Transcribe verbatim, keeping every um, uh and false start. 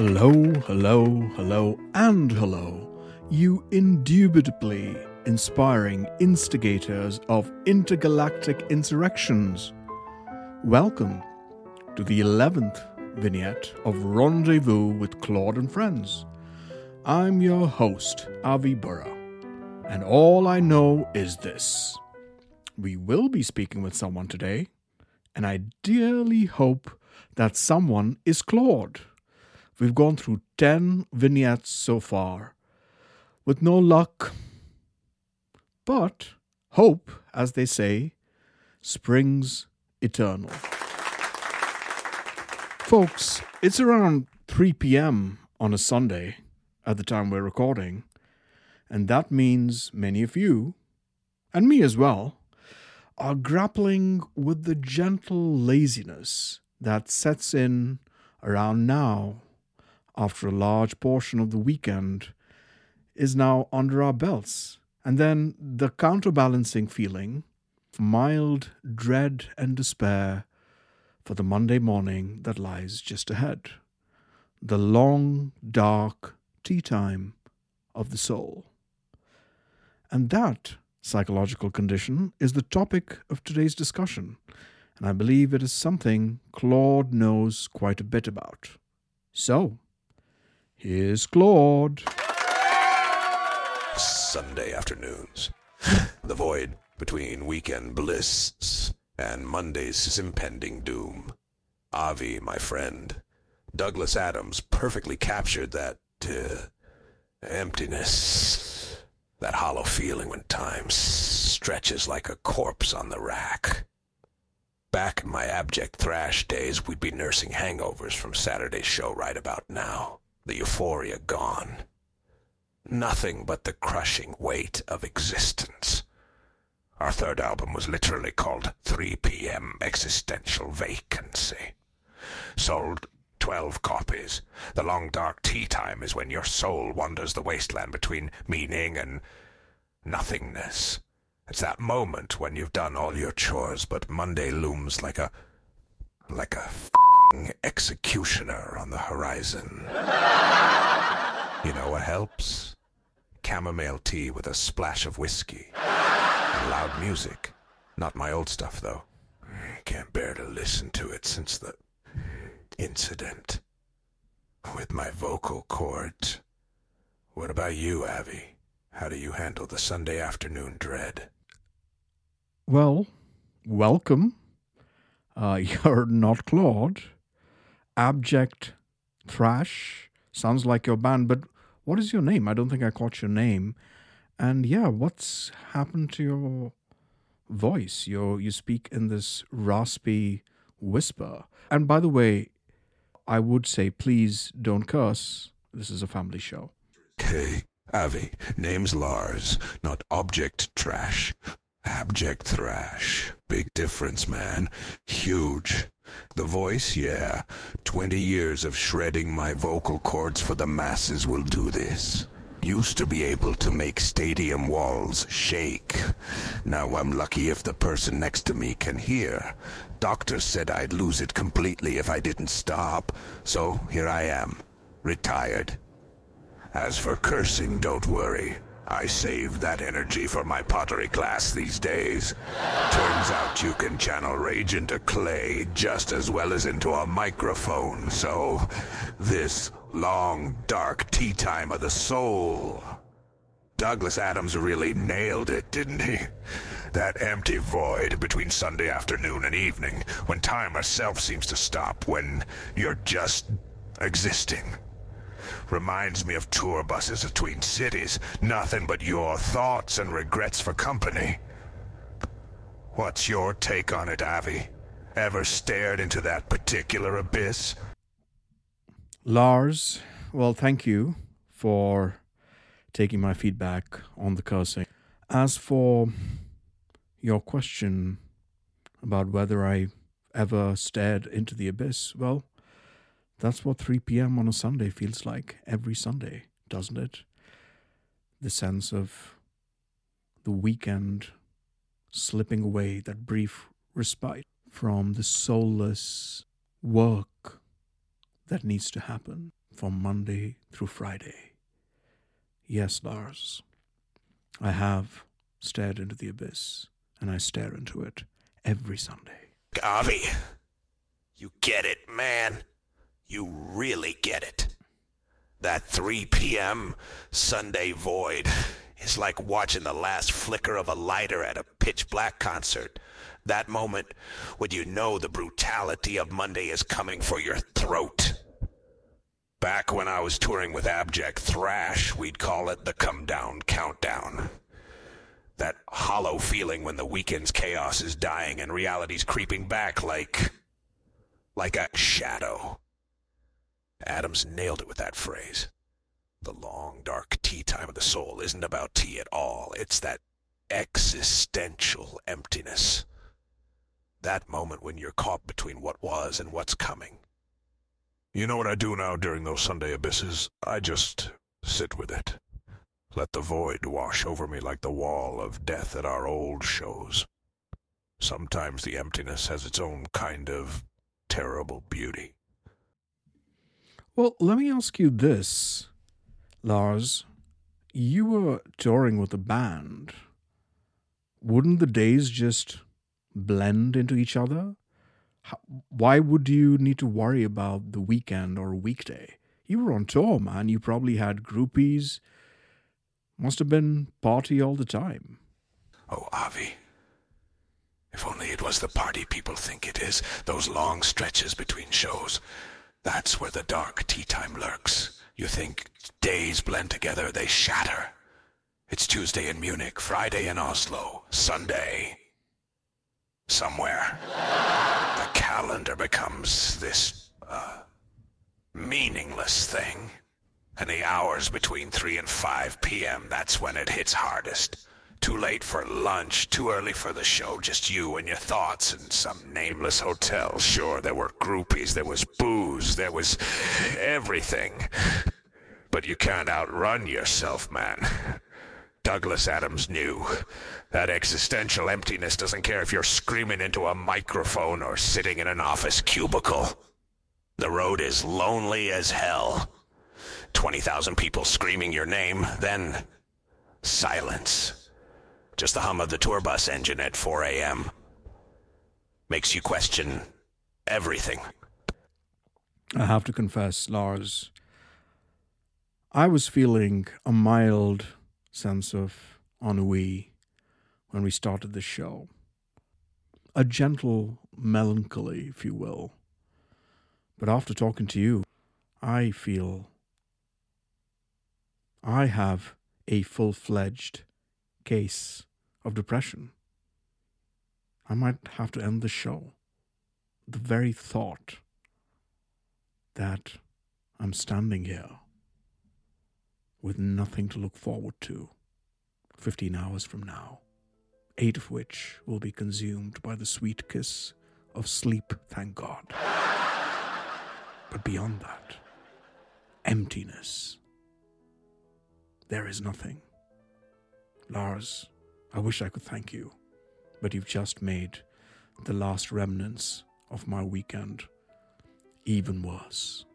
Hello, hello, hello, and hello, you indubitably inspiring instigators of intergalactic insurrections. Welcome to the eleventh vignette of Rendezvous with Claude and Friends. I'm your host, Avi Burra, and all I know is this. We will be speaking with someone today, and I dearly hope that someone is Claude. We've gone through ten vignettes so far, with no luck. But hope, as they say, springs eternal. Folks, it's around three p.m. on a Sunday at the time we're recording, and that means many of you, and me as well, are grappling with the gentle laziness that sets in around now, after a large portion of the weekend is now under our belts. And then the counterbalancing feeling, mild dread and despair for the Monday morning that lies just ahead. The long, dark tea time of the soul. And that psychological condition is the topic of today's discussion. And I believe it is something Claude knows quite a bit about. So, here's Claude. Sunday afternoons. The void between weekend bliss and Monday's impending doom. Avi, my friend. Douglas Adams perfectly captured that uh, emptiness. That hollow feeling when time stretches like a corpse on the rack. Back in my abject thrash days, we'd be nursing hangovers from Saturday's show right about now. The euphoria gone. Nothing but the crushing weight of existence. Our third album was literally called three p.m. Existential Vacancy. Sold twelve copies. The long dark tea time is when your soul wanders the wasteland between meaning and nothingness. It's that moment when you've done all your chores, but Monday looms like a... like a f***ing executioner on the horizon. You know what helps? Chamomile tea with a splash of whiskey. And loud music. Not my old stuff, though. I can't bear to listen to it since the incident with my vocal cords. What about you, Avi? How do you handle the Sunday afternoon dread? Well, welcome. Uh, you're not Claude. Abject Thrash sounds like your band, but what is your name? I don't think I caught your name. And yeah, what's happened to your voice? You you speak in this raspy whisper. And by the way, I would say please don't curse. This is a family show. Hey, Avi, name's Lars, not Object Trash. Abject Thrash. Big difference, man. Huge. The voice, yeah. Twenty years of shredding my vocal cords for the masses will do this. Used to be able to make stadium walls shake. Now I'm lucky if the person next to me can hear. Doctors said I'd lose it completely if I didn't stop. So here I am, retired. As for cursing, don't worry. I save that energy for my pottery class these days. Turns out you can channel rage into clay just as well as into a microphone, so this long, dark tea time of the soul. Douglas Adams really nailed it, didn't he? That empty void between Sunday afternoon and evening, when time itself seems to stop, when you're just existing. Reminds me of tour buses between cities. Nothing but your thoughts and regrets for company. What's your take on it, Avi? Ever stared into that particular abyss? Lars, well, thank you for taking my feedback on the cursing. As for your question about whether I ever stared into the abyss, well, that's what three p.m. on a Sunday feels like every Sunday, doesn't it? The sense of the weekend slipping away, that brief respite from the soulless work that needs to happen. from Monday through Friday. Yes, Lars, I have stared into the abyss, and I stare into it every Sunday. Avi, you get it, man. You really get it. That three p.m. Sunday void is like watching the last flicker of a lighter at a pitch-black concert. That moment when you know the brutality of Monday is coming for your throat. Back when I was touring with Abject Thrash, we'd call it the Come Down Countdown. That hollow feeling when the weekend's chaos is dying and reality's creeping back like... like a shadow. Adams nailed it with that phrase. The long, dark tea time of the soul isn't about tea at all. It's that existential emptiness. That moment when you're caught between what was and what's coming. You know what I do now during those Sunday abysses? I just sit with it. Let the void wash over me like the wall of death at our old shows. Sometimes the emptiness has its own kind of terrible beauty. Well, let me ask you this, Lars. You were touring with a band. Wouldn't the days just blend into each other? How, why would you need to worry about the weekend or a weekday? You were on tour, man. You probably had groupies. Must have been party all the time. Oh, Avi. If only it was the party people think it is. Those long stretches between shows. That's where the dark tea time lurks. You think days blend together, they shatter. It's Tuesday in Munich, Friday in Oslo, Sunday somewhere. The calendar becomes this, uh, meaningless thing. And the hours between three and five p.m., that's when it hits hardest. Too late for lunch, too early for the show, just you and your thoughts in some nameless hotel. Sure, there were groupies, there was booze, there was everything. But you can't outrun yourself, man. Douglas Adams knew. That existential emptiness doesn't care if you're screaming into a microphone or sitting in an office cubicle. The road is lonely as hell. twenty thousand people screaming your name, then silence. Just the hum of the tour bus engine at four a.m. makes you question everything. I have to confess, Lars, I was feeling a mild sense of ennui when we started the show. A gentle melancholy, if you will. But after talking to you, I feel I have a full-fledged case of depression. I might have to end the show. The very thought that I'm standing here with nothing to look forward to fifteen hours from now, eight of which will be consumed by the sweet kiss of sleep, thank God. But beyond that, emptiness. There is nothing. Lars, I wish I could thank you, but you've just made the last remnants of my weekend even worse.